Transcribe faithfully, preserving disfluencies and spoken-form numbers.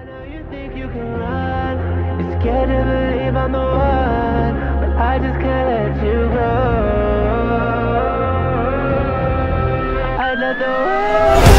I know you think you can run. You're scared to believe I'm the one, but I just can't let you go. I'd let the world